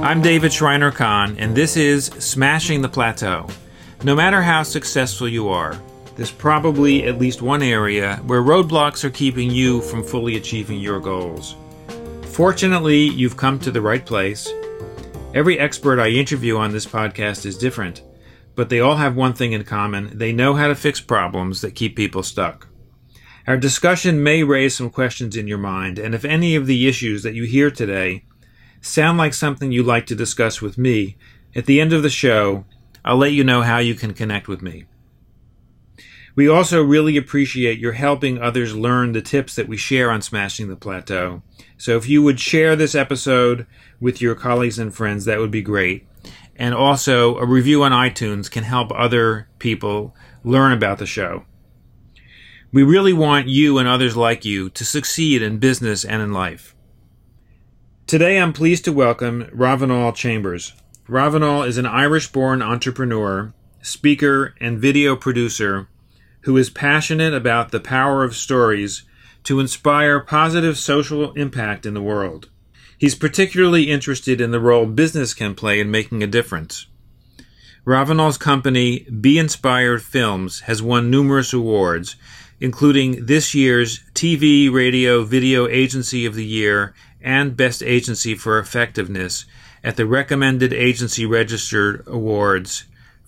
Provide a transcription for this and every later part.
I'm David Schreiner-Kahn, and this is Smashing the Plateau. No matter how successful you are, there's probably at least one area where roadblocks are keeping you from fully achieving your goals. Fortunately, you've come to the right place. Every expert I interview on this podcast is different, but they all have one thing in common. They know how to fix problems that keep people stuck. Our discussion may raise some questions in your mind, and if any of the issues that you hear today sound like something you'd like to discuss with me, at the end of the show, I'll let you know how you can connect with me. We also really appreciate your helping others learn the tips that we share on Smashing the Plateau. So if you would share this episode with your colleagues and friends, that would be great. And also, a review on iTunes can help other people learn about the show. We really want you and others like you to succeed in business and in life. Today I'm pleased to welcome Ravenel Chambers. Ravenel is an Irish-born entrepreneur, speaker, and video producer who is passionate about the power of stories to inspire positive social impact in the world. He's particularly interested in the role business can play in making a difference. Ravenel's company, Be Inspired Films, has won numerous awards, including this year's TV, Radio, Video Agency of the Year and Best Agency for Effectiveness at the Recommended Agency Registered Awards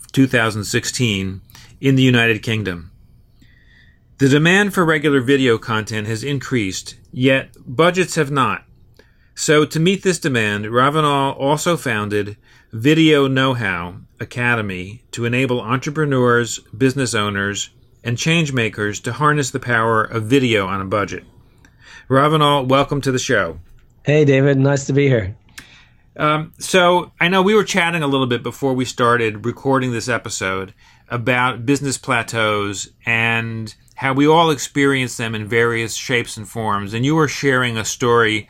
2016 in the United Kingdom. The demand for regular video content has increased, yet budgets have not. So to meet this demand, Ravenel also founded Video Know-How Academy to enable entrepreneurs, business owners, and change makers to harness the power of video on a budget. Ravenel, welcome to the show. Hey, David. Nice to be here. So I know we were chatting a little bit before we started recording this episode about business plateaus and how we all experience them in various shapes and forms. And you were sharing a story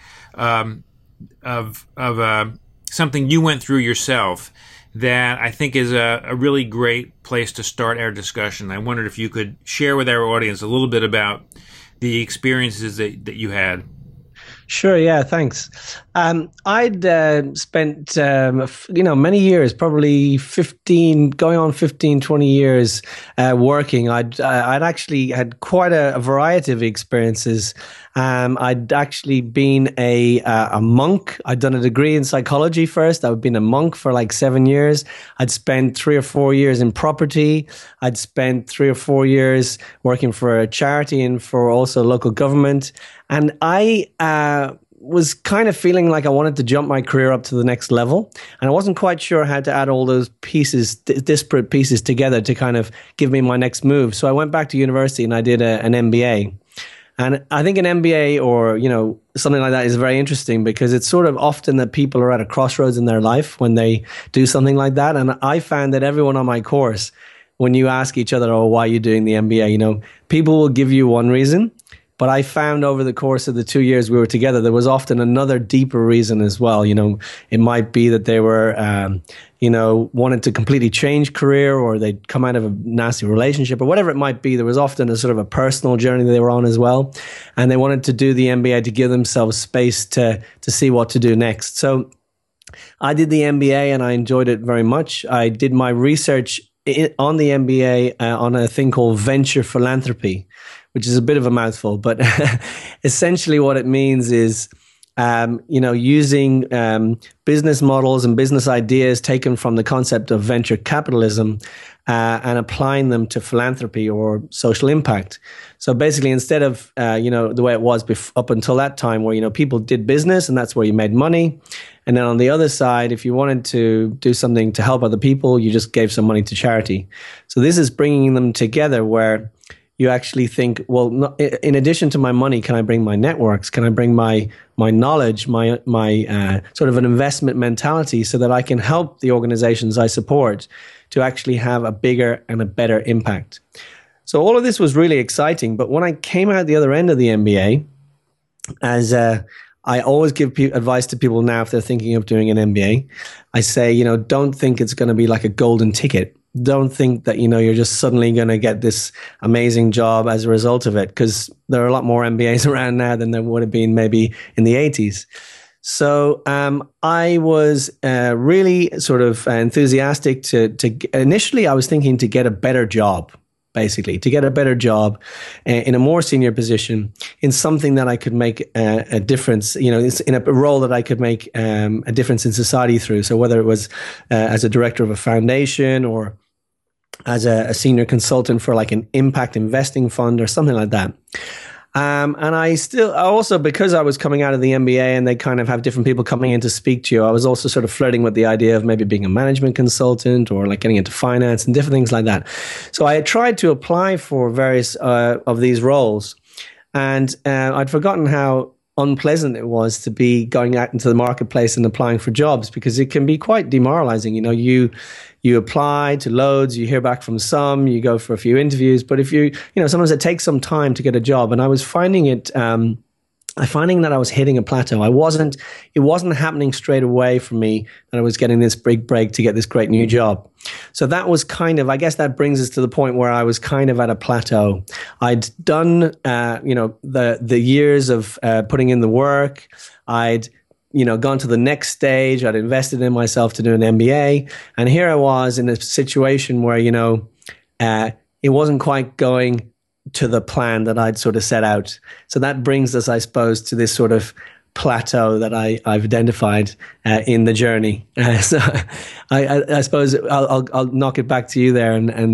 of something you went through yourself that I think is a really great place to start our discussion. I wondered if you could share with our audience a little bit about the experiences that you had. Sure. Yeah. Thanks. I'd spent, many years, probably 15, going on 15, 20 years working. I'd actually had quite a variety of experiences. I'd actually been a monk. I'd done a degree in psychology first. I'd been a monk for like 7 years. I'd spent 3 or 4 years in property. I'd spent 3 or 4 years working for a charity and for also local government. And I was kind of feeling like I wanted to jump my career up to the next level. And I wasn't quite sure how to add all those pieces, disparate pieces together to kind of give me my next move. So I went back to university and I did an MBA. And I think an MBA or, something like that is very interesting because it's sort of often that people are at a crossroads in their life when they do something like that. And I found that everyone on my course, when you ask each other, why are you doing the MBA? People will give you one reason. But I found over the course of the 2 years we were together, there was often another deeper reason as well. It might be that they were, wanted to completely change career or they'd come out of a nasty relationship or whatever it might be. There was often a sort of a personal journey they were on as well. And they wanted to do the MBA to give themselves space to see what to do next. So I did the MBA and I enjoyed it very much. I did my research on the MBA on a thing called venture philanthropy, which is a bit of a mouthful, but essentially what it means is, using business models and business ideas taken from the concept of venture capitalism and applying them to philanthropy or social impact. So basically, instead of, the way it was up until that time where, people did business and that's where you made money. And then on the other side, if you wanted to do something to help other people, you just gave some money to charity. So this is bringing them together where you actually think, well, in addition to my money, can I bring my networks? Can I bring my knowledge, my sort of an investment mentality so that I can help the organizations I support to actually have a bigger and a better impact? So all of this was really exciting. But when I came out the other end of the MBA, as I always give advice to people now if they're thinking of doing an MBA, I say, don't think it's going to be like a golden ticket. Don't think that, you're just suddenly going to get this amazing job as a result of it, because there are a lot more MBAs around now than there would have been maybe in the 80s. So I was really sort of enthusiastic to initially I was thinking to get a better job, basically to get a better job in a more senior position in something that I could make a difference, in a role that I could make a difference in society through. So whether it was as a director of a foundation or as a senior consultant for like an impact investing fund or something like that. And I also, because I was coming out of the MBA and they kind of have different people coming in to speak to you, I was also sort of flirting with the idea of maybe being a management consultant or like getting into finance and different things like that. So I had tried to apply for various of these roles, and I'd forgotten how unpleasant it was to be going out into the marketplace and applying for jobs, because it can be quite demoralizing. You apply to loads, you hear back from some, you go for a few interviews, but if sometimes it takes some time to get a job. And I was finding that I was hitting a plateau. It wasn't happening straight away for me that I was getting this big break to get this great new job. So that was I guess that brings us to the point where I was kind of at a plateau. I'd done, the years of putting in the work. I'd gone to the next stage. I'd invested in myself to do an MBA. And here I was in a situation where, it wasn't quite going to the plan that I'd sort of set out. So that brings us, I suppose, to this sort of plateau that I've identified in the journey. So I suppose I'll knock it back to you there.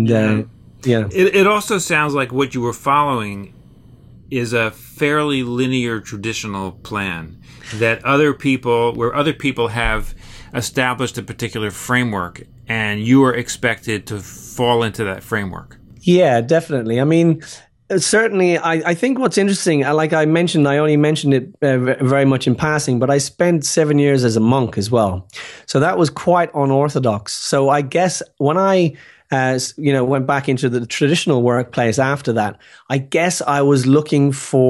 It also sounds like what you were following is a fairly linear traditional plan that other people have established a particular framework, and you are expected to fall into that framework. Yeah, definitely. I mean, certainly, I think what's interesting, like I mentioned, I only mentioned it very much in passing, but I spent 7 years as a monk as well. So that was quite unorthodox. So I guess when I went back into the traditional workplace after that, I guess I was looking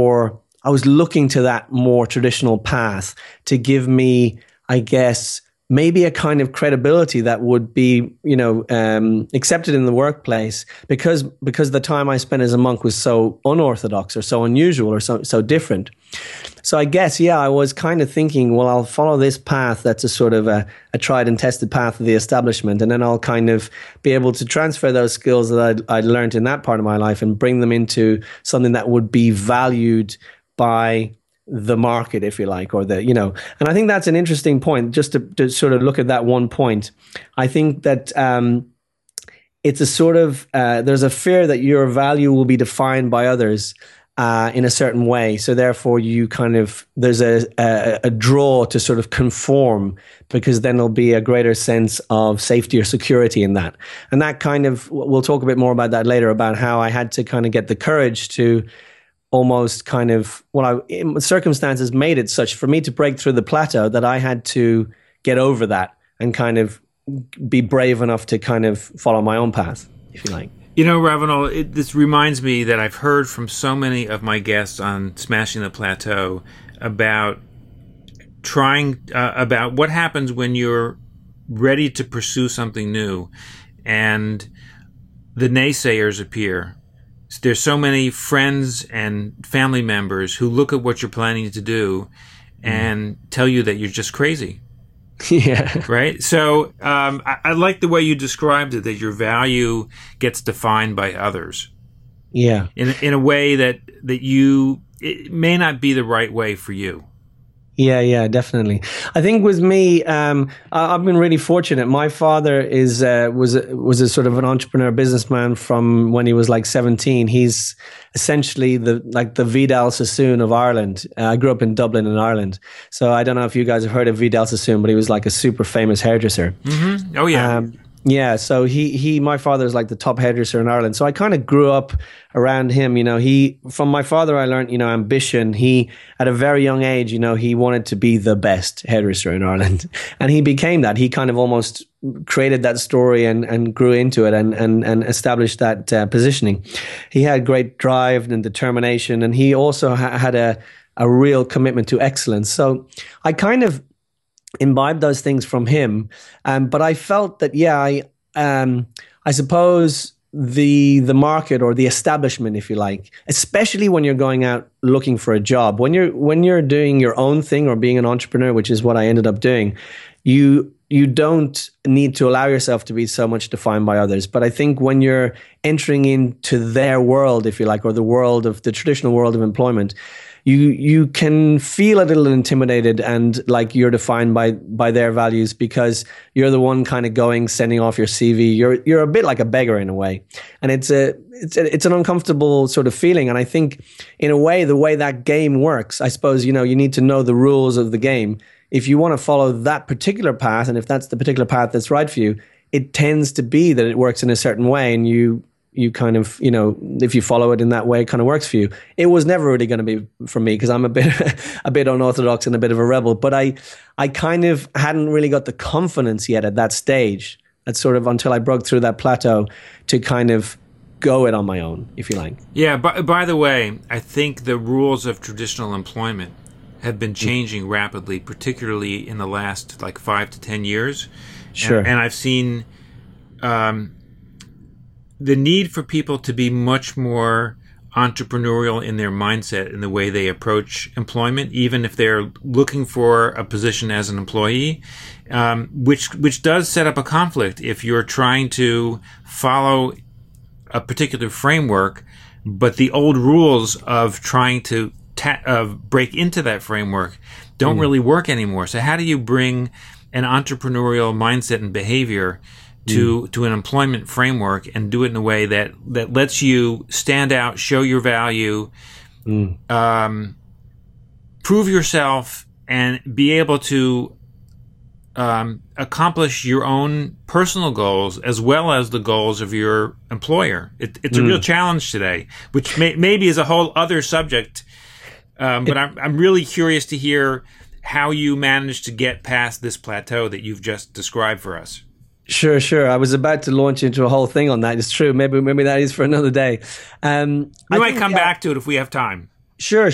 to that more traditional path to give me, I guess, maybe a kind of credibility that would be, accepted in the workplace because the time I spent as a monk was so unorthodox or so unusual or so different. So I guess, I was kind of thinking, well, I'll follow this path that's a sort of a tried and tested path of the establishment, and then I'll kind of be able to transfer those skills that I'd learned in that part of my life and bring them into something that would be valued by the market, if you like, and I think that's an interesting point, just to sort of look at that one point. I think that it's a sort of, there's a fear that your value will be defined by others in a certain way. So therefore you there's a draw to sort of conform, because then there'll be a greater sense of safety or security in that. And that we'll talk a bit more about that later, about how I had to kind of get the courage to almost circumstances made it such for me to break through the plateau that I had to get over that and kind of be brave enough to kind of follow my own path, if you like. Ravenel, this reminds me that I've heard from so many of my guests on Smashing the Plateau about about what happens when you're ready to pursue something new and the naysayers appear. There's so many friends and family members who look at what you're planning to do and tell you that you're just crazy. Yeah. Right? So I like the way you described it, that your value gets defined by others. Yeah. In a way that it may not be the right way for you. Yeah, definitely. I think with me, I've been really fortunate. My father was a sort of an entrepreneur businessman from when he was like 17. He's essentially the Vidal Sassoon of Ireland. I grew up in Dublin in Ireland. So I don't know if you guys have heard of Vidal Sassoon, but he was like a super famous hairdresser. Mm-hmm. Oh, yeah. Yeah, so my father is like the top hairdresser in Ireland. So I kind of grew up around him. From my father, I learned, ambition. He, at a very young age, he wanted to be the best hairdresser in Ireland. And he became that. He kind of almost created that story and grew into it and established that positioning. He had great drive and determination. And he also had a real commitment to excellence. So I kind of imbibed those things from him, but I felt that I suppose the market or the establishment, if you like, especially when you're going out looking for a job. When you're doing your own thing or being an entrepreneur, which is what I ended up doing, you don't need to allow yourself to be so much defined by others. But I think when you're entering into their world, if you like, or the traditional world of employment, you can feel a little intimidated and like you're defined by their values because you're the one kind of sending off your CV. You're a bit like a beggar in a way, and it's an uncomfortable sort of feeling. And I think in a way, the way that game works, I suppose, you need to know the rules of the game. If you want to follow that particular path, and if that's the particular path that's right for you, it tends to be that it works in a certain way, and you kind of, if you follow it in that way, it kind of works for you. It was never really going to be for me because I'm a bit unorthodox and a bit of a rebel, but I kind of hadn't really got the confidence yet at that stage. That's sort of until I broke through that plateau to kind of go it on my own, if you like. Yeah, by the way, I think the rules of traditional employment have been changing rapidly, particularly in the last 5 to 10 years. Sure. And I've seen the need for people to be much more entrepreneurial in their mindset in the way they approach employment, even if they're looking for a position as an employee, which does set up a conflict if you're trying to follow a particular framework, but the old rules of trying to break into that framework don't really work anymore. So how do you bring an entrepreneurial mindset and behavior to an employment framework and do it in a way that lets you stand out, show your value, prove yourself, and be able to accomplish your own personal goals as well as the goals of your employer? It's a real challenge today, which maybe is a whole other subject. But I'm really curious to hear how you managed to get past this plateau that you've just described for us. Sure. I was about to launch into a whole thing on that. It's true. Maybe that is for another day. We might come back to it if we have time. Sure.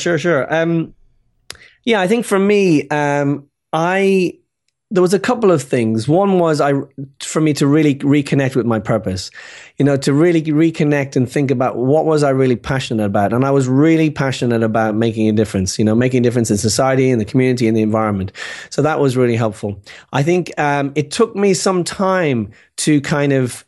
Yeah, I think for me, there was a couple of things. One was for me to really reconnect with my purpose, to really reconnect and think about what was I really passionate about. And I was really passionate about making a difference, making a difference in society, in the community, in the environment. So that was really helpful. I think it took me some time to kind of,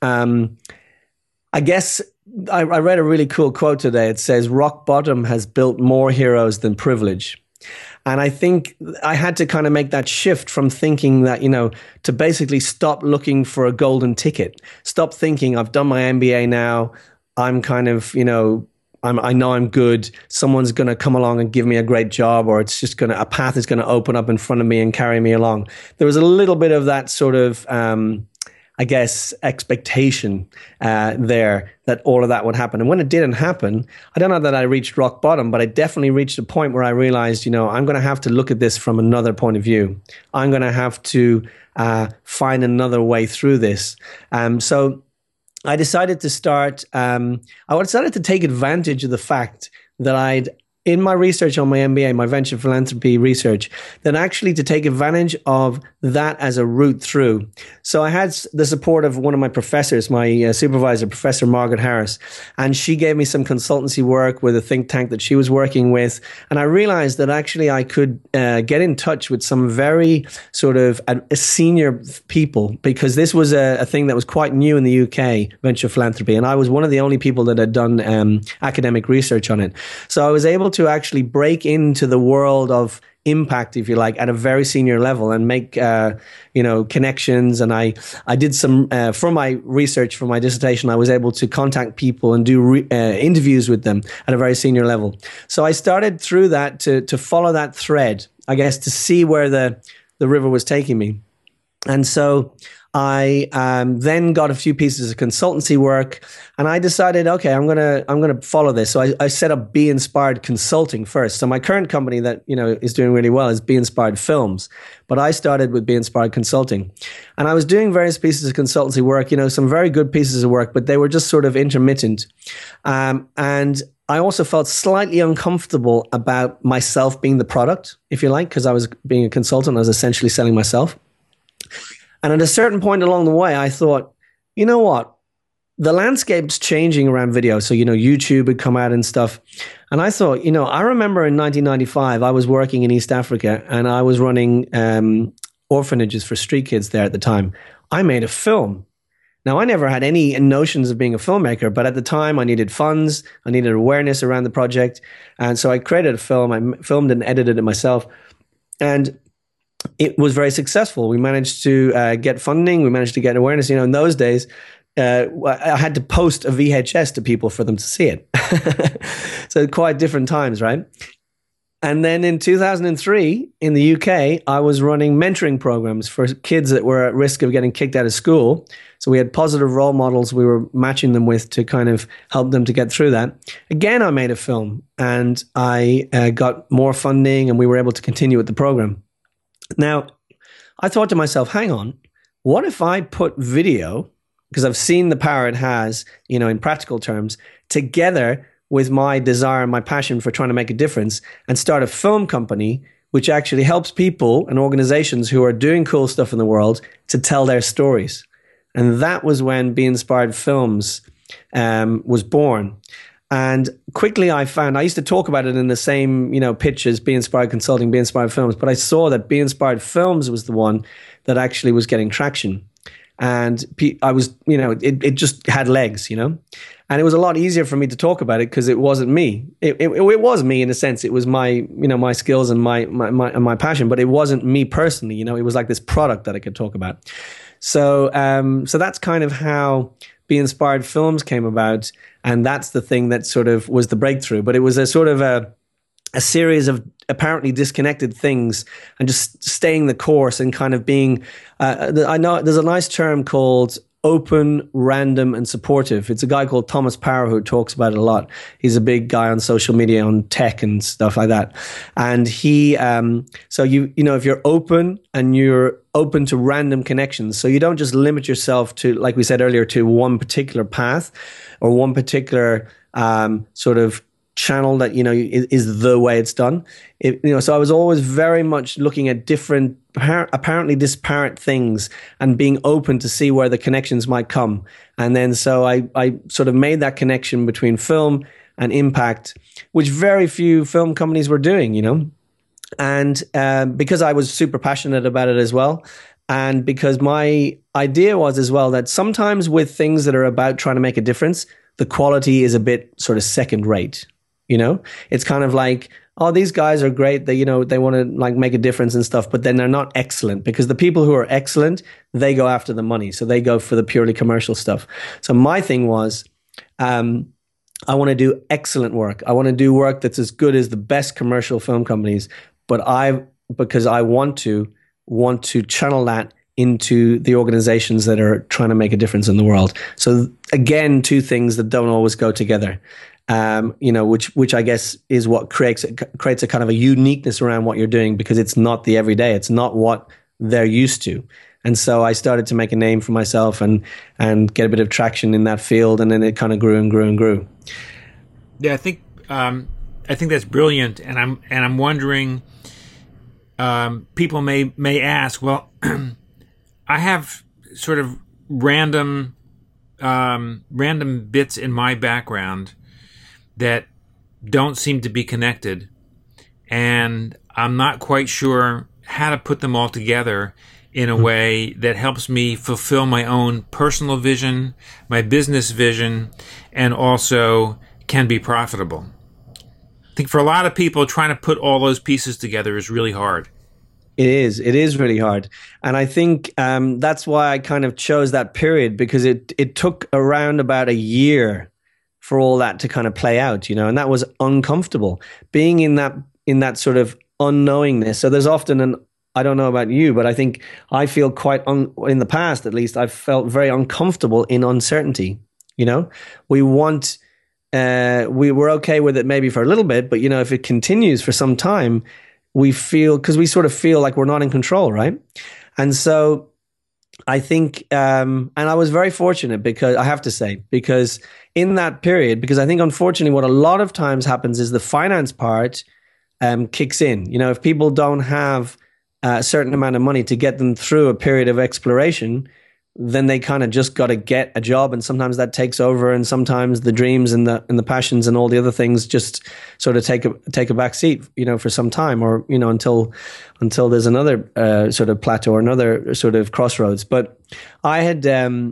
I guess, I read a really cool quote today. It says, "Rock bottom has built more heroes than privilege." And I think I had to kind of make that shift from thinking that, to basically stop looking for a golden ticket. Stop thinking I've done my MBA now. I'm kind of, I know I'm good. Someone's going to come along and give me a great job, or it's just a path is going to open up in front of me and carry me along. There was a little bit of that sort of, I guess, expectation there that all of that would happen. And when it didn't happen, I don't know that I reached rock bottom, but I definitely reached a point where I realized, I'm going to have to look at this from another point of view. I'm going to have to find another way through this. So I decided to I decided to take advantage of the fact that in my research on my MBA, my venture philanthropy research, then actually to take advantage of that as a route through. So I had the support of one of my professors, my supervisor, Professor Margaret Harris, and she gave me some consultancy work with a think tank that she was working with. And I realized that actually I could get in touch with some very sort of senior people, because this was a thing that was quite new in the UK, venture philanthropy. And I was one of the only people that had done academic research on it. So I was able to actually break into the world of impact, if you like, at a very senior level and make, connections. And I did some, for my research, for my dissertation, I was able to contact people and do interviews with them at a very senior level. So I started through that to follow that thread, I guess, to see where the river was taking me. And so I then got a few pieces of consultancy work, and I decided, okay, I'm gonna follow this. So I set up Be Inspired Consulting first. So my current company that is doing really well is Be Inspired Films, but I started with Be Inspired Consulting, and I was doing various pieces of consultancy work. Some very good pieces of work, but they were just sort of intermittent, and I also felt slightly uncomfortable about myself being the product, if you like, because I was being a consultant. I was essentially selling myself. And at a certain point along the way, I thought, you know what? the landscape's changing around video. So, YouTube had come out and stuff. And I thought, I remember in 1995, I was working in East Africa and I was running orphanages for street kids there at the time. I made a film. Now, I never had any notions of being a filmmaker, but at the time I needed funds. I needed awareness around the project. And so I created a film. I filmed and edited it myself. And it was very successful. We managed to get funding. We managed to get awareness. In those days, I had to post a VHS to people for them to see it. So quite different times, right? And then in 2003, in the UK, I was running mentoring programs for kids that were at risk of getting kicked out of school. So we had positive role models we were matching them with to kind of help them to get through that. Again, I made a film and I got more funding and we were able to continue with the program. Now, I thought to myself, hang on, what if I put video, because I've seen the power it has, in practical terms, together with my desire and my passion for trying to make a difference and start a film company which actually helps people and organizations who are doing cool stuff in the world to tell their stories. And that was when Be Inspired Films was born. And quickly I used to talk about it in the same, pitch as Be Inspired Consulting, Be Inspired Films, but I saw that Be Inspired Films was the one that actually was getting traction. And I was, it just had legs, and it was a lot easier for me to talk about it because it wasn't me. It was me in a sense. It was my, my skills and my passion, but it wasn't me personally. It was like this product that I could talk about. So, so that's kind of how Be Inspired Films came about, and that's the thing that sort of was the breakthrough. But it was a sort of a series of apparently disconnected things and just staying the course and kind of being, I know there's a nice term called open, random, and supportive. It's a guy called Thomas Power who talks about it a lot. He's a big guy on social media, on tech and stuff like that. And he, so if you're open and you're open to random connections, so you don't just limit yourself to, like we said earlier, to one particular path or one particular sort of channel that is the way it's done. So I was always very much looking at different, apparently disparate things and being open to see where the connections might come. And then so I sort of made that connection between film and impact, which very few film companies were doing, And because I was super passionate about it as well, and because my idea was as well that sometimes with things that are about trying to make a difference, the quality is a bit sort of second rate. It's kind of like, oh, these guys are great. They, they want to like make a difference and stuff, but then they're not excellent, because the people who are excellent, they go after the money. So they go for the purely commercial stuff. So my thing was, I want to do excellent work. I want to do work that's as good as the best commercial film companies, but because I want to channel that into the organizations that are trying to make a difference in the world. So again, two things that don't always go together. Which I guess is what creates a kind of a uniqueness around what you're doing, because it's not the everyday. It's not what they're used to. And so I started to make a name for myself and get a bit of traction in that field, and then it kind of grew and grew and grew. Yeah, I think that's brilliant, and I'm wondering, people may ask, well, I have sort of random bits in my background that don't seem to be connected, and I'm not quite sure how to put them all together in a way that helps me fulfill my own personal vision, my business vision, and also can be profitable. I think for a lot of people, trying to put all those pieces together is really hard. It is really hard. And I think that's why I kind of chose that period, because it took around about a year for all that to kind of play out, and that was uncomfortable, being in that sort of unknowingness. So there's often I don't know about you, but I think I feel in the past, at least, I've felt very uncomfortable in uncertainty. We want, we were okay with it maybe for a little bit, but if it continues for some time, we sort of feel like we're not in control, right? And so I think, and I was very fortunate, because I have to say, because in that period, because I think unfortunately what a lot of times happens is the finance part kicks in. If people don't have a certain amount of money to get them through a period of exploration, then they kind of just got to get a job, and sometimes that takes over, and sometimes the dreams and the passions and all the other things just sort of take a back seat, for some time, or until there's another sort of plateau or another sort of crossroads. But I had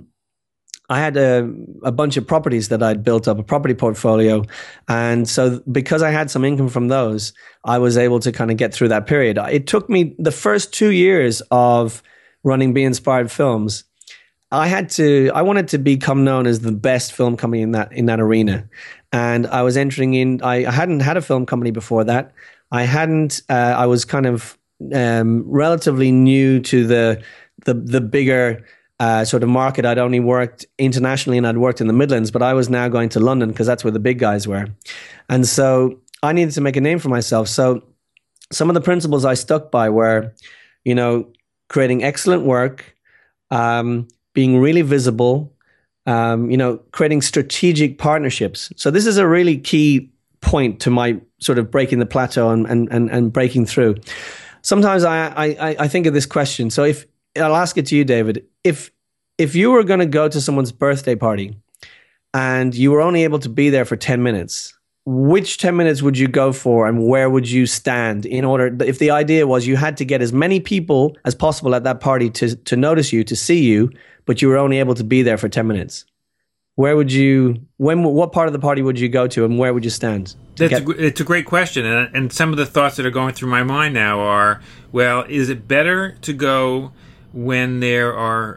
a bunch of properties that I'd built up, a property portfolio, and so because I had some income from those, I was able to kind of get through that period. It took me the first 2 years of running Be Inspired Films. I wanted to become known as the best film company in that arena. And I was entering in, I hadn't had a film company before that. I was kind of relatively new to the bigger sort of market. I'd only worked internationally and I'd worked in the Midlands, but I was now going to London because that's where the big guys were. And so I needed to make a name for myself. So some of the principles I stuck by were, creating excellent work, being really visible, creating strategic partnerships. So this is a really key point to my sort of breaking the plateau and breaking through. Sometimes I think of this question. So if I'll ask it to you, David, if you were going to go to someone's birthday party and you were only able to be there for 10 minutes, which 10 minutes would you go for, and where would you stand in order, if the idea was you had to get as many people as possible at that party to notice you, to see you, but you were only able to be there for 10 minutes? What part of the party would you go to, and where would you stand? It's a great question. And some of the thoughts that are going through my mind now are, well, is it better to go when there are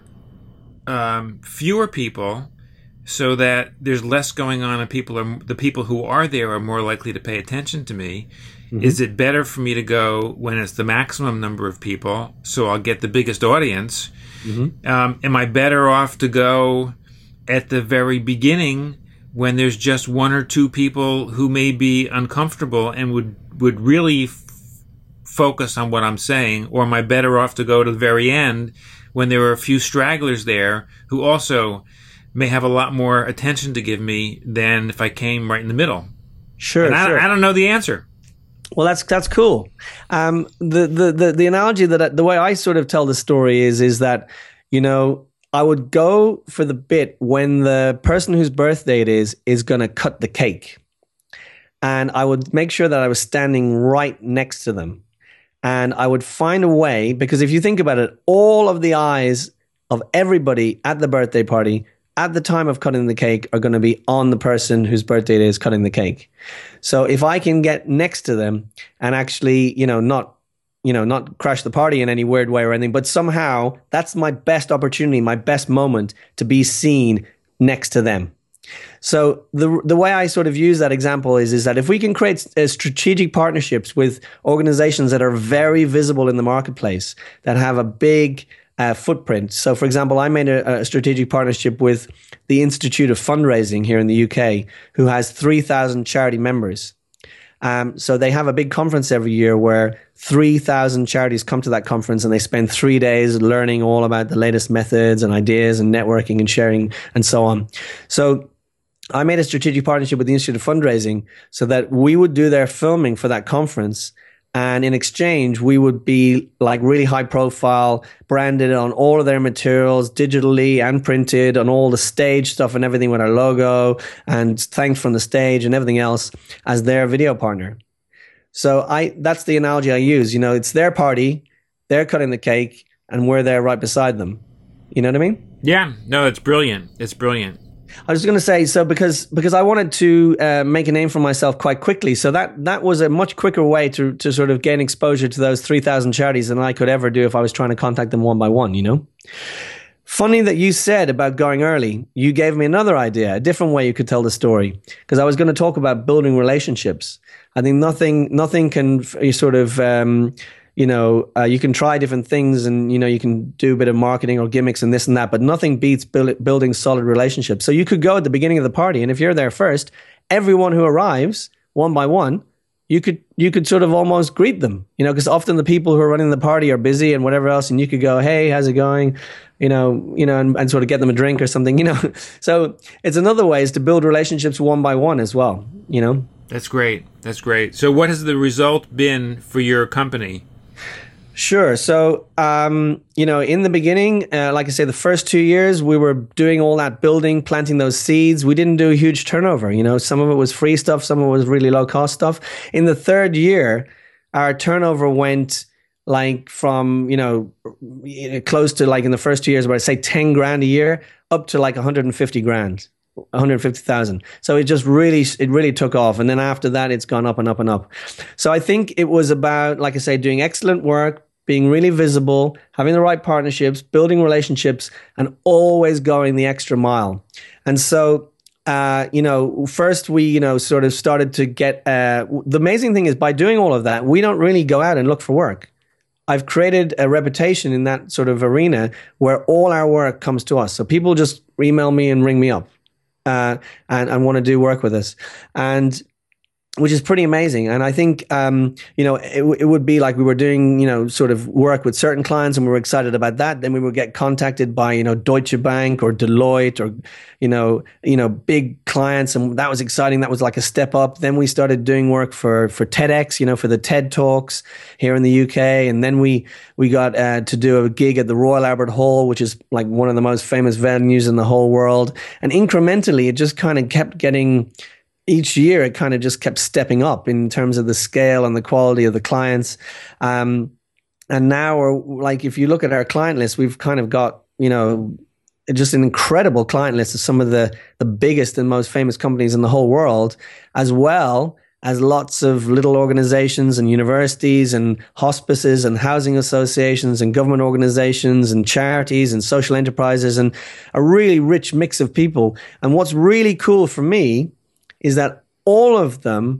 fewer people, so that there's less going on, and the people who are there are more likely to pay attention to me? Mm-hmm. Is it better for me to go when it's the maximum number of people, so I'll get the biggest audience? Mm-hmm. Am I better off to go at the very beginning when there's just one or two people who may be uncomfortable and would really focus on what I'm saying? Or am I better off to go to the very end when there are a few stragglers there who also may have a lot more attention to give me than if I came right in the middle? Sure. And I don't know the answer. Well, that's cool. The analogy the way I sort of tell the story is that, I would go for the bit when the person whose birthday it is going to cut the cake. And I would make sure that I was standing right next to them. And I would find a way, because if you think about it, all of the eyes of everybody at the birthday party at the time of cutting the cake are going to be on the person whose birthday it is cutting the cake. So if I can get next to them and actually, not crash the party in any weird way or anything, but somehow that's my best opportunity, my best moment to be seen next to them. So the way I sort of use that example is that if we can create strategic partnerships with organizations that are very visible in the marketplace, that have a big footprint. So, for example, I made a strategic partnership with the Institute of Fundraising here in the UK, who has 3,000 charity members. So they have a big conference every year where 3,000 charities come to that conference, and they spend 3 days learning all about the latest methods and ideas and networking and sharing and so on. So I made a strategic partnership with the Institute of Fundraising so that we would do their filming for that conference. And in exchange, we would be like really high profile, branded on all of their materials, digitally and printed, on all the stage stuff and everything with our logo, and thanked from the stage and everything else as their video partner. So that's the analogy I use. It's their party, they're cutting the cake, and we're there right beside them. You know what I mean? Yeah, no, it's brilliant. It's brilliant. I was going to say, so because I wanted to make a name for myself quite quickly, so that was a much quicker way to sort of gain exposure to those 3,000 charities than I could ever do if I was trying to contact them one by one, Funny that you said about going early. You gave me another idea, a different way you could tell the story, because I was going to talk about building relationships. I think nothing can sort of... you can try different things, and, you can do a bit of marketing or gimmicks and this and that, but nothing beats building solid relationships. So you could go at the beginning of the party, and if you're there first, everyone who arrives one by one, you could sort of almost greet them, because often the people who are running the party are busy and whatever else, and you could go, hey, how's it going? And sort of get them a drink or something, So it's another way is to build relationships one by one as well, That's great. So what has the result been for your company? Sure. So, in the beginning, like I say, the first 2 years, we were doing all that building, planting those seeds. We didn't do a huge turnover. Some of it was free stuff, some of it was really low cost stuff. In the third year, our turnover went like from, close to like in the first 2 years, about say 10 grand a year up to like 150 grand. 150,000. So it really took off. And then after that, it's gone up and up and up. So I think it was about, like I say, doing excellent work, being really visible, having the right partnerships, building relationships, and always going the extra mile. And so, first we, sort of started to get, the amazing thing is by doing all of that, we don't really go out and look for work. I've created a reputation in that sort of arena where all our work comes to us. So people just email me and ring me up. And want to do work with us, and which is pretty amazing. And I think, it would be like we were doing, sort of work with certain clients and we were excited about that. Then we would get contacted by, Deutsche Bank or Deloitte or, big clients. And that was exciting. That was like a step up. Then we started doing work for TEDx, for the TED Talks here in the UK. And then we got to do a gig at the Royal Albert Hall, which is like one of the most famous venues in the whole world. And incrementally, it just kind of kept getting, each year it kind of just kept stepping up in terms of the scale and the quality of the clients. And now we're like, if you look at our client list, we've kind of got, just an incredible client list of some of the biggest and most famous companies in the whole world, as well as lots of little organizations and universities and hospices and housing associations and government organizations and charities and social enterprises, and a really rich mix of people. And what's really cool for me is that all of them,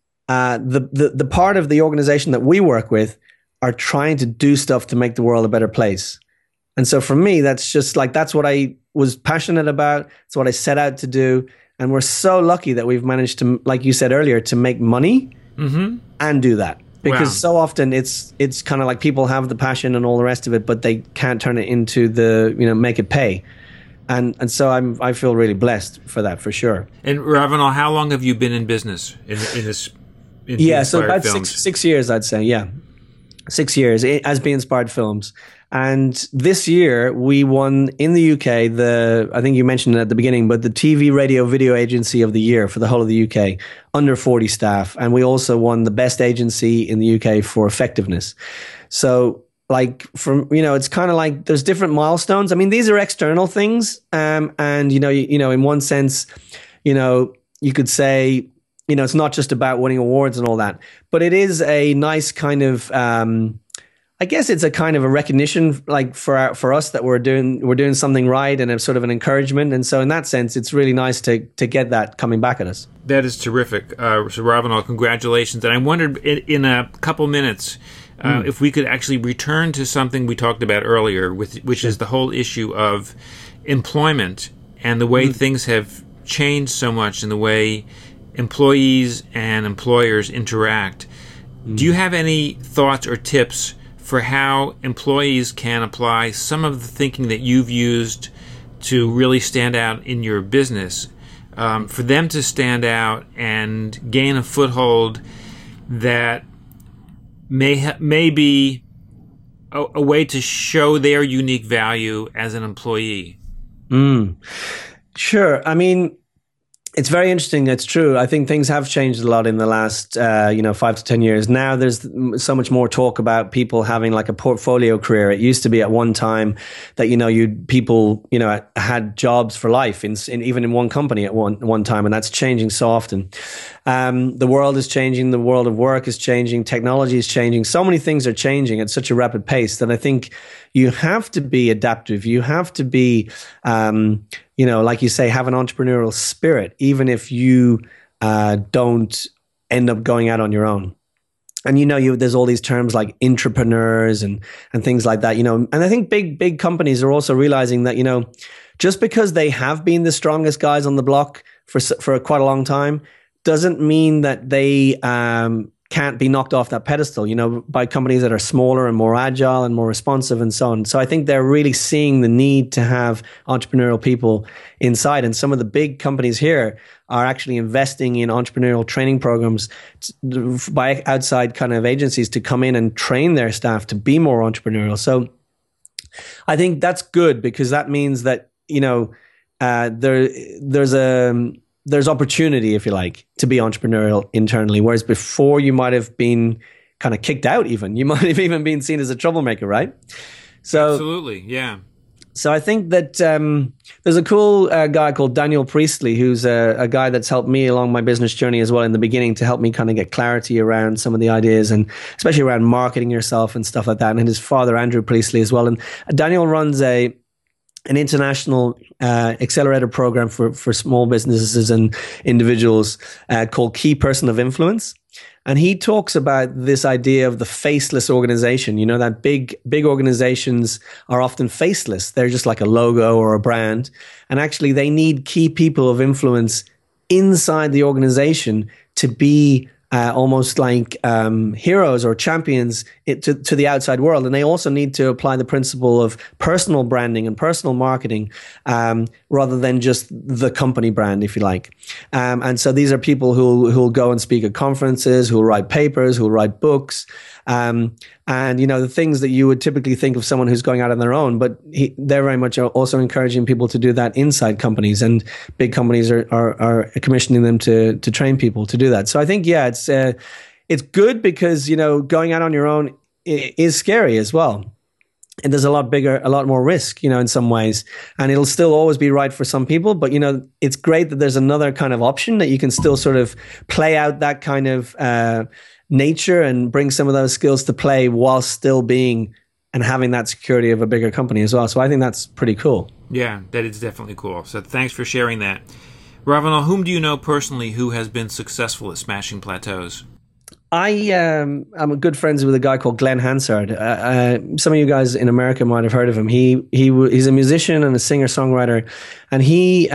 the part of the organization that we work with, are trying to do stuff to make the world a better place. And so for me, that's just like, that's what I was passionate about. It's what I set out to do. And we're so lucky that we've managed to, like you said earlier, to make money and do that. Because so often it's kind of like people have the passion and all the rest of it, but they can't turn it into make it pay. And so I feel really blessed for that, for sure. And Ravenel, how long have you been in business in this? So about six years, I'd say. Yeah, 6 years as Be Inspired Films. And this year we won in the UK I think you mentioned it at the beginning, but the TV, radio, video agency of the year for the whole of the UK, under 40 staff, and we also won the best agency in the UK for effectiveness. So, like, it's kind of like there's different milestones. I mean, these are external things, and in one sense, you could say, it's not just about winning awards and all that, but it is a nice kind of, I guess it's a kind of a recognition, like for us, that we're doing something right, and a sort of an encouragement. And so, in that sense, it's really nice to get that coming back at us. That is terrific. So, Ravenel, congratulations. And I wondered in a couple minutes. If we could actually return to something we talked about earlier, which is the whole issue of employment and the way things have changed so much in the way employees and employers interact. Do you have any thoughts or tips for how employees can apply some of the thinking that you've used to really stand out in your business, for them to stand out and gain a foothold that may be a way to show their unique value as an employee? Sure. I mean, it's very interesting. It's true. I think things have changed a lot in the last, 5 to 10 years. Now there's so much more talk about people having like a portfolio career. It used to be at one time that, people had jobs for life in even in one company at one time. And that's changing so often. The world is changing. The world of work is changing. Technology is changing. So many things are changing at such a rapid pace that I think you have to be adaptive. You have to be, like you say, have an entrepreneurial spirit, even if you don't end up going out on your own. And there's all these terms like intrapreneurs and things like that. And I think big companies are also realizing that just because they have been the strongest guys on the block for quite a long time doesn't mean that they can't be knocked off that pedestal, by companies that are smaller and more agile and more responsive and so on. So I think they're really seeing the need to have entrepreneurial people inside. And some of the big companies here are actually investing in entrepreneurial training programs by outside kind of agencies to come in and train their staff to be more entrepreneurial. So I think that's good, because that means that, there's opportunity, if you like, to be entrepreneurial internally. Whereas before, you might have been kind of kicked out even. You might have even been seen as a troublemaker, right? So absolutely, yeah. So I think that there's a cool guy called Daniel Priestley, who's a guy that's helped me along my business journey as well in the beginning, to help me kind of get clarity around some of the ideas, and especially around marketing yourself and stuff like that. And his father, Andrew Priestley, as well. And Daniel runs an international accelerator program for small businesses and individuals called Key Person of Influence. And he talks about this idea of the faceless organization. That big organizations are often faceless. They're just like a logo or a brand. And actually, they need key people of influence inside the organization to be almost like heroes or champions to the outside world. And they also need to apply the principle of personal branding and personal marketing rather than just the company brand, if you like. And so these are people who'll go and speak at conferences, who'll write papers, who'll write books. And, the things that you would typically think of someone who's going out on their own, but they're very much also encouraging people to do that inside companies, and big companies are commissioning them to train people to do that. So I think, it's good, because, going out on your own is scary as well. And there's a lot more risk, in some ways, and it'll still always be right for some people. But, it's great that there's another kind of option that you can still sort of play out that kind of, nature and bring some of those skills to play while still being and having that security of a bigger company as well. So I think that's pretty cool. Yeah, that is definitely cool. So thanks for sharing that. Ravenel, whom do you know personally who has been successful at smashing plateaus? I'm good friends with a guy called Glenn Hansard. Some of you guys in America might have heard of him. He's a musician and a singer-songwriter, and he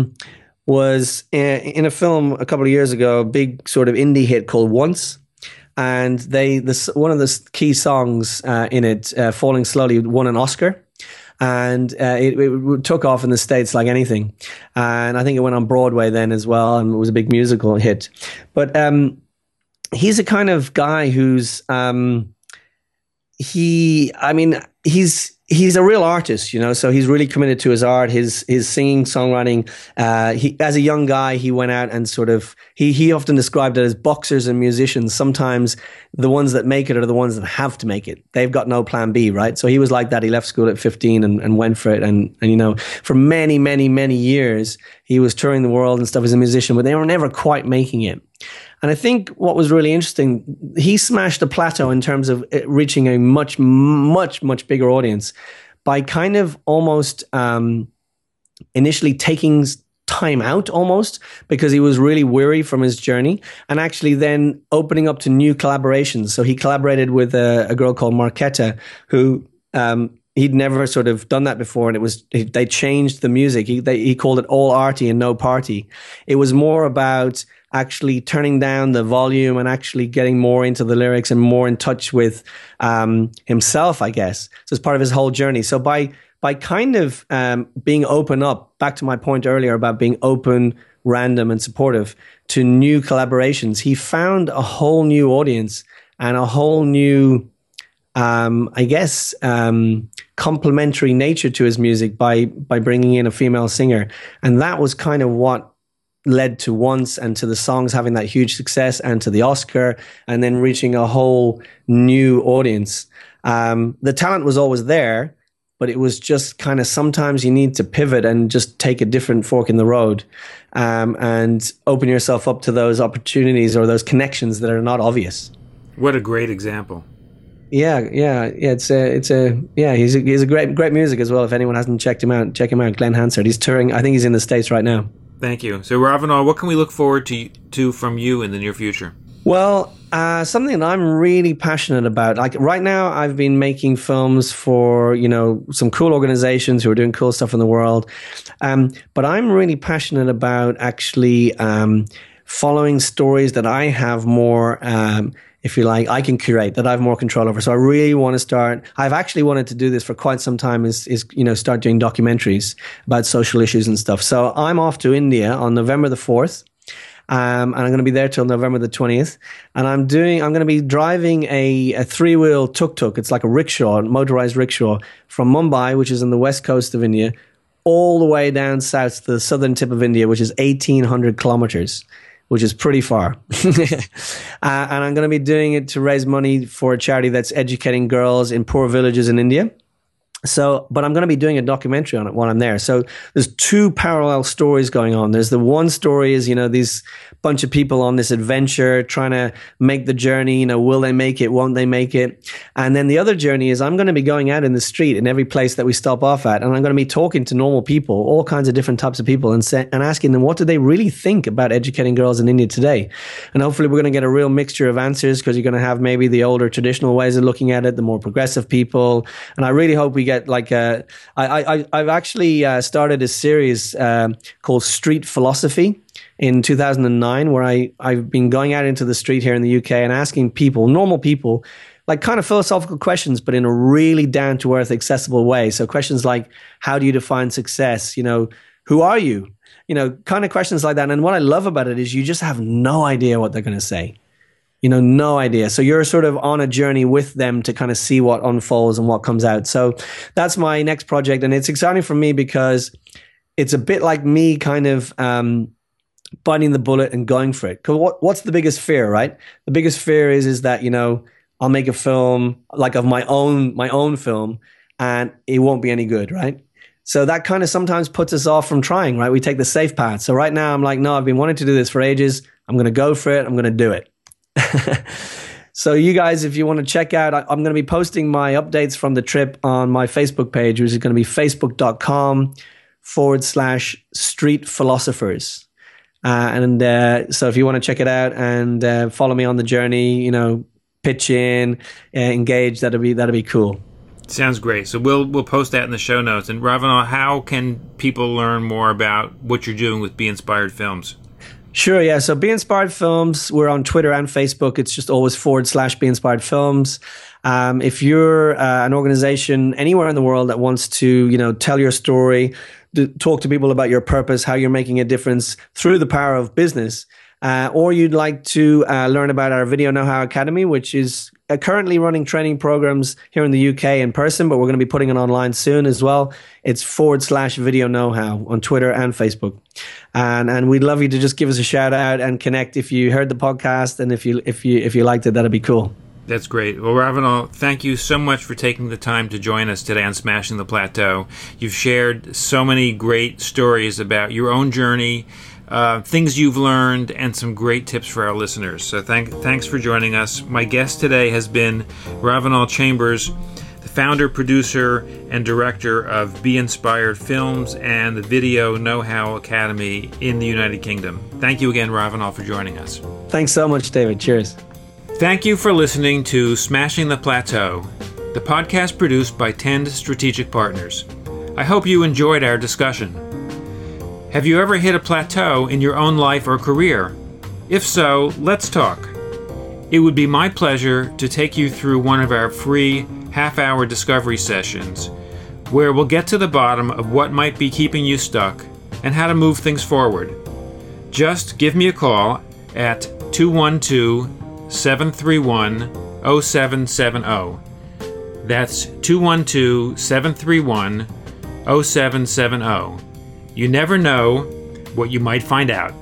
was in a film a couple of years ago, a big sort of indie hit called Once. And one of the key songs in it, Falling Slowly, won an Oscar. And it took off in the States like anything. And I think it went on Broadway then as well, and it was a big musical hit. But he's a kind of guy who's he's a real artist, so he's really committed to his art, his singing, songwriting. As a young guy, he went out and sort of, he often described it as boxers and musicians. Sometimes the ones that make it are the ones that have to make it. They've got no plan B, right? So he was like that. He left school at 15 and went for it. And for many, many, many years, he was touring the world and stuff as a musician, but they were never quite making it. And I think what was really interesting, he smashed a plateau in terms of reaching a much, much, much bigger audience by kind of almost initially taking time out almost, because he was really weary from his journey, and actually then opening up to new collaborations. So he collaborated with a girl called Marketa, who he'd never sort of done that before, and they changed the music. He called it all arty and no party. It was more about actually turning down the volume and actually getting more into the lyrics and more in touch with himself, I guess. So it's part of his whole journey. So by kind of being open up, back to my point earlier about being open, random, and supportive to new collaborations, he found a whole new audience and a whole new, complementary nature to his music by bringing in a female singer. And that was kind of what led to Once, and to the songs having that huge success, and to the Oscar, and then reaching a whole new audience. The talent was always there, but it was just kind of, sometimes you need to pivot and just take a different fork in the road, and open yourself up to those opportunities or those connections that are not obvious. What a great example. Yeah. He's a great music as well. If anyone hasn't checked him out, check him out. Glenn Hansard. He's touring. I think he's in the States right now. Thank you. So, Ravenel, what can we look forward to from you in the near future? Well, something that I'm really passionate about. Like right now, I've been making films for, some cool organizations who are doing cool stuff in the world. But I'm really passionate about actually following stories that I have more if you like, I can curate, that I have more control over. So I really want to start. I've actually wanted to do this for quite some time. Is start doing documentaries about social issues and stuff. So I'm off to India on November the 4th. And I'm going to be there till November the 20th. And I'm going to be driving a 3-wheel tuk-tuk. It's like a rickshaw, a motorized rickshaw, from Mumbai, which is on the west coast of India, all the way down south to the southern tip of India, which is 1,800 kilometers, which is pretty far. And I'm going to be doing it to raise money for a charity that's educating girls in poor villages in India. So, but I'm going to be doing a documentary on it while I'm there. So there's 2 parallel stories going on. There's the one story is, these bunch of people on this adventure trying to make the journey, will they make it? Won't they make it? And then the other journey is I'm going to be going out in the street in every place that we stop off at. And I'm going to be talking to normal people, all kinds of different types of people, and asking them, what do they really think about educating girls in India today? And hopefully we're going to get a real mixture of answers, because you're going to have maybe the older traditional ways of looking at it, the more progressive people. And I really hope we get I've actually started a series called Street Philosophy in 2009, where I've been going out into the street here in the UK and asking people, normal people, like kind of philosophical questions, but in a really down-to-earth, accessible way. So questions like, how do you define success? Who are you? Kind of questions like that. And what I love about it is you just have no idea what they're going to say. No idea. So you're sort of on a journey with them to kind of see what unfolds and what comes out. So that's my next project. And it's exciting for me because it's a bit like me kind of biting the bullet and going for it. Because what's the biggest fear, right? The biggest fear is that, I'll make a film like of my own film, and it won't be any good, right? So that kind of sometimes puts us off from trying, right? We take the safe path. So right now I'm like, no, I've been wanting to do this for ages. I'm going to go for it. I'm going to do it. So you guys, if you want to check out, I'm going to be posting my updates from the trip on my Facebook page, which is going to be facebook.com/street philosophers. So if you want to check it out and follow me on the journey, pitch in, engage, that'd be cool. Sounds great. So we'll post that in the show notes. And Ravanel, how can people learn more about what you're doing with Be Inspired Films? Sure, yeah. So Be Inspired Films, we're on Twitter and Facebook. It's just always /Be Inspired Films. If you're an organization anywhere in the world that wants to, tell your story, talk to people about your purpose, how you're making a difference through the power of business, or you'd like to learn about our Video Know-How Academy, which is currently running training programs here in the UK in person, but we're going to be putting it online soon as well. It's /Video Know-How on Twitter and Facebook. And we'd love you to just give us a shout out and connect if you heard the podcast, and if you liked it, that'd be cool. That's great. Well, Ravanel, thank you so much for taking the time to join us today on Smashing the Plateau. You've shared so many great stories about your own journey, things you've learned, and some great tips for our listeners. So thanks for joining us. My guest today has been Ravanel Chambers, the founder, producer, and director of Be Inspired Films and the Video Know-How Academy in the United Kingdom. Thank you again, Ravanel, for joining us. Thanks so much, David. Cheers. Thank you for listening to Smashing the Plateau, the podcast produced by Tend Strategic Partners. I hope you enjoyed our discussion. Have you ever hit a plateau in your own life or career? If so, let's talk. It would be my pleasure to take you through one of our free half-hour discovery sessions, where we'll get to the bottom of what might be keeping you stuck and how to move things forward. Just give me a call at 212-731-0770. That's 212-731-0770. You never know what you might find out.